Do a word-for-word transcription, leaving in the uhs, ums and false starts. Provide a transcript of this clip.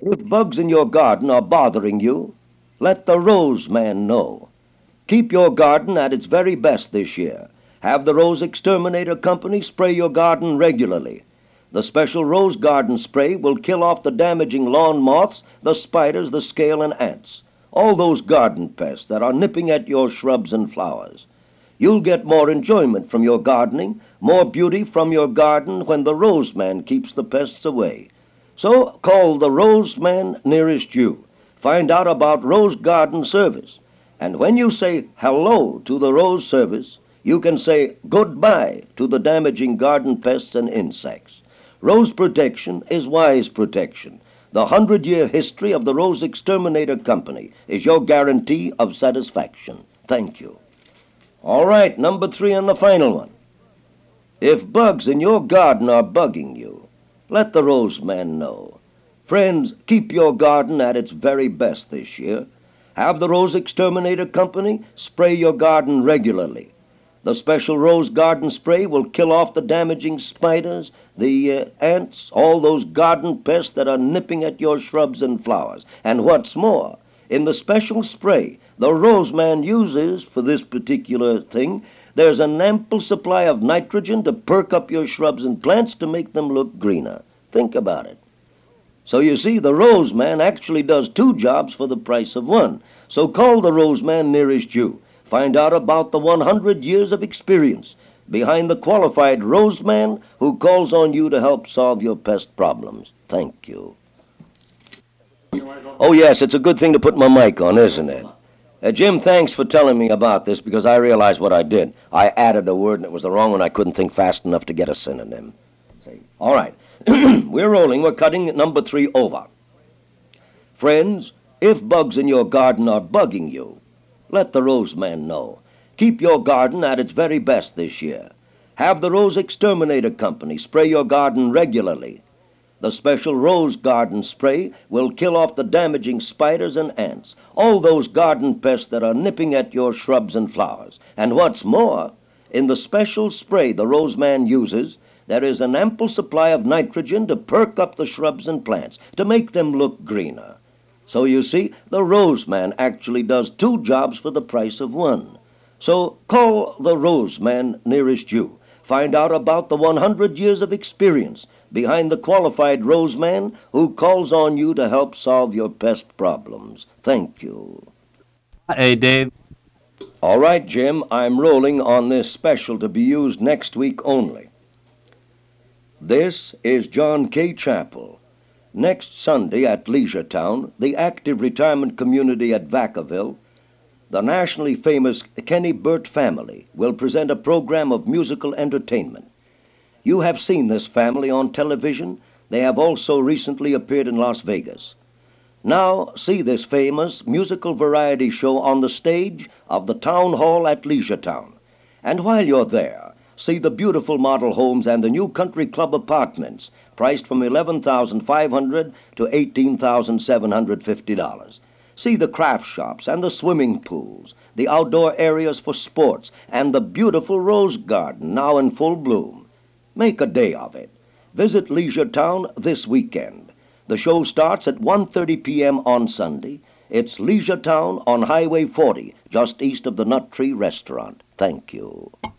If bugs in your garden are bothering you, let the Rose Man know. Keep your garden at its very best this year. Have the Rose Exterminator Company spray your garden regularly. The special Rose Garden Spray will kill off the damaging lawn moths, the spiders, the scale, and ants. All those garden pests that are nipping at your shrubs and flowers. You'll get more enjoyment from your gardening, more beauty from your garden when the Rose Man keeps the pests away. So call the Rose Man nearest you. Find out about Rose Garden Service. And when you say hello to the Rose Service, you can say goodbye to the damaging garden pests and insects. Rose protection is wise protection. The hundred-year history of the Rose Exterminator Company is your guarantee of satisfaction. Thank you. All right, number three and the final one. If bugs in your garden are bugging you, let the Rose Man know. Friends, keep your garden at its very best this year. Have the Rose Exterminator Company spray your garden regularly. The special Rose Garden Spray will kill off the damaging spiders, the uh, ants, all those garden pests that are nipping at your shrubs and flowers. And what's more, in the special spray the Rose Man uses for this particular thing, there's an ample supply of nitrogen to perk up your shrubs and plants to make them look greener. Think about it. So you see, the Rose Man actually does two jobs for the price of one. So call the Rose Man nearest you. Find out about the one hundred years of experience behind the qualified Rose Man who calls on you to help solve your pest problems. Thank you. Oh, yes, it's a good thing to put my mic on, isn't it? Uh, Jim, thanks for telling me about this because I realized what I did. I added a word and it was the wrong one. I couldn't think fast enough to get a synonym. See? All right. We're rolling. We're cutting number three over. Friends, if bugs in your garden are bugging you, let the Rose Man know. Keep your garden at its very best this year. Have the Rose Exterminator Company spray your garden regularly. The special Rose Garden Spray will kill off the damaging spiders and ants, all those garden pests that are nipping at your shrubs and flowers. And what's more, in the special spray the Rose Man uses, there is an ample supply of nitrogen to perk up the shrubs and plants, to make them look greener. So you see, the Rose Man actually does two jobs for the price of one. So call the Rose Man nearest you. Find out about the one hundred years of experience behind the qualified Rose Man who calls on you to help solve your pest problems. Thank you. Hey, Dave. All right, Jim, I'm rolling on this special to be used next week only. This is John K. Chappell. Next Sunday at Leisuretown, the active retirement community at Vacaville, the nationally famous Kenny Burt family will present a program of musical entertainment. You have seen this family on television. They have also recently appeared in Las Vegas. Now see this famous musical variety show on the stage of the Town Hall at Leisuretown. And while you're there, see the beautiful model homes and the new country club apartments, priced from eleven thousand five hundred dollars to eighteen thousand seven hundred fifty dollars. See the craft shops and the swimming pools, the outdoor areas for sports, and the beautiful rose garden now in full bloom. Make a day of it. Visit Leisuretown this weekend. The show starts at one thirty p m on Sunday. It's Leisuretown on Highway forty, just east of the Nut Tree Restaurant. Thank you.